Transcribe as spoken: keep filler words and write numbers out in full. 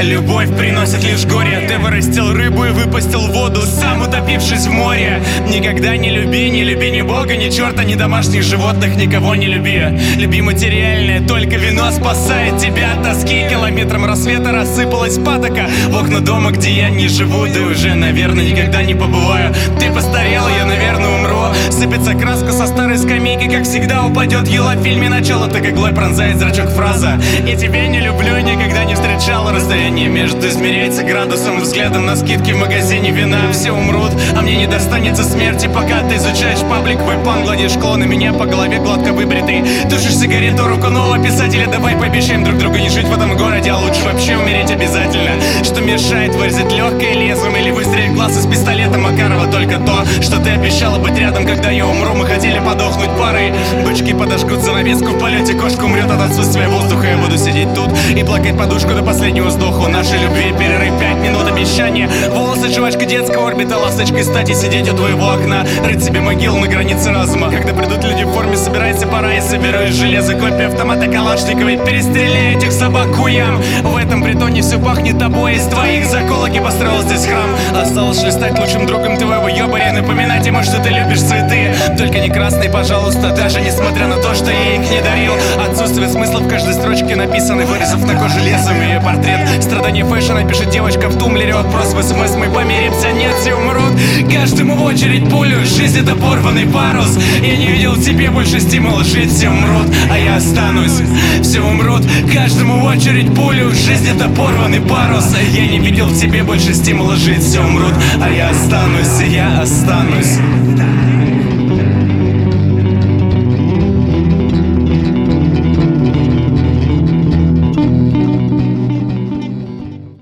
Любовь приносит лишь горе. Ты вырастил рыбу и выпустил воду, сам утопившись в море. Никогда не люби, не люби ни Бога, ни черта, ни домашних животных, никого не люби. Люби материальное, только вино спасает тебя от тоски. Километром рассвета рассыпалась патока в окна дома, где я не живу. Да уже, наверное, никогда не побываю. Ты постарела, я, наверное, умру. Сыпется краска со старой скамейки, как всегда упадет ела. В фильме начало так иглой пронзает зрачок фраза: я тебя не люблю, никогда не встречала. Расстояние между измеряется градусом, взглядом на скидки в магазине вина. Все умрут, а мне не достанется смерти, пока ты изучаешь паблик, веб-пан, гладишь клоны меня по голове гладко выбритый. Тушишь сигарету, руку нового писателя. Давай пообещаем друг другу не жить в этом городе, а лучше вообще умереть обязательно. Что мешает вырезать легкое лезвием или выстрелить глаз из пистолета Макарова? Только то, что ты обещала быть рядом, когда я умру. Мы хотели подохнуть парой. Бычки подожгут занавеску в полете, кошка умрет от отсутствия воздуха. Я буду сидеть тут и плакать подушку до последнего вздоха. У нашей любви перерыв пять минут обещания. Волосы, жвачка, детская орбита, ласточкой стати сидеть у твоего окна, рыть себе могилу на границе разума. Когда придут люди в форме, собирается пора. Я соберу из железа копии автомата Калашниковой, перестреляю этих собак хуям. В этом притоне все пахнет тобой. Из твоих заколок я построил здесь храм. Осталось лишь стать лучшим другом твоего ёбаря, напоминать ему, что ты любишь цветы. Только не красный, пожалуйста, даже несмотря на то, что я их не дарил. Отсутствие смысла в каждой строчке написаны, вырезав на коже лесом ее портрет. Страдание фэшена пишет девочка в тумблере. Вопрос в смс, мы помиримся, нет, все умрут. Каждому в очередь пулю, жизнь это порванный парус. Я не видел в тебе больше стимула жить, все умрут, а я останусь. Все умрут, каждому в очередь пулю, жизнь это порванный парус. Я не видел в тебе больше стимула жить, все умрут, а я останусь, я останусь.